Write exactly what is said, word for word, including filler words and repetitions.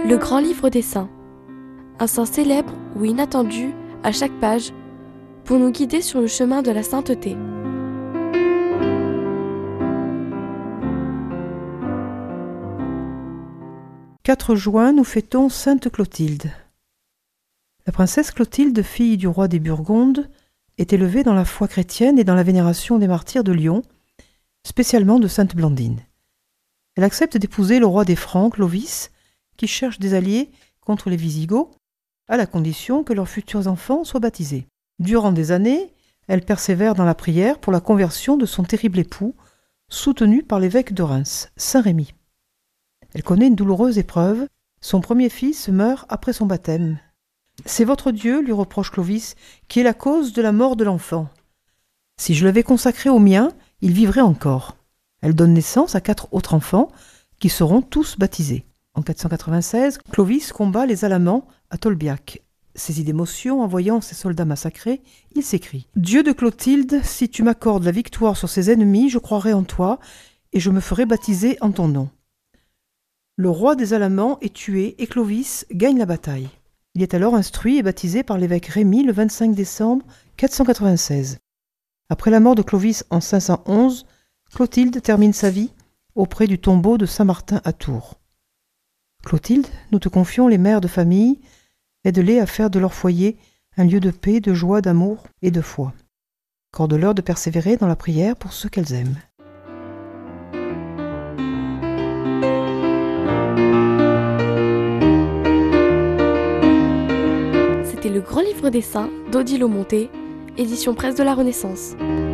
Le grand livre des saints. Un saint célèbre ou inattendu à chaque page pour nous guider sur le chemin de la sainteté. quatre juin, nous fêtons Sainte Clotilde. La princesse Clotilde, fille du roi des Burgondes, est élevée dans la foi chrétienne et dans la vénération des martyrs de Lyon, spécialement de Sainte Blandine. Elle accepte d'épouser le roi des Francs, Clovis, qui cherche des alliés contre les Visigoths, à la condition que leurs futurs enfants soient baptisés. Durant des années, elle persévère dans la prière pour la conversion de son terrible époux, soutenu par l'évêque de Reims, Saint Rémy. Elle connaît une douloureuse épreuve. Son premier fils meurt après son baptême. « C'est votre Dieu, lui reproche Clovis, qui est la cause de la mort de l'enfant. Si je l'avais consacré au mien, il vivrait encore. » Elle donne naissance à quatre autres enfants, qui seront tous baptisés. En quatre cent quatre-vingt-seize, Clovis combat les Alamans à Tolbiac. Saisi d'émotion en voyant ses soldats massacrés, il s'écrie « Dieu de Clotilde, si tu m'accordes la victoire sur ses ennemis, je croirai en toi, et je me ferai baptiser en ton nom. » Le roi des Alamans est tué et Clovis gagne la bataille. Il est alors instruit et baptisé par l'évêque Rémy le vingt-cinq décembre quatre cent quatre-vingt-seize. Après la mort de Clovis en cinq cent onze, Clotilde termine sa vie auprès du tombeau de Saint-Martin à Tours. Clotilde, nous te confions les mères de famille, aide-les à faire de leur foyer un lieu de paix, de joie, d'amour et de foi. Accorde-leur de persévérer dans la prière pour ceux qu'elles aiment. C'était le grand livre des saints d'Odile Monté, édition Presse de la Renaissance.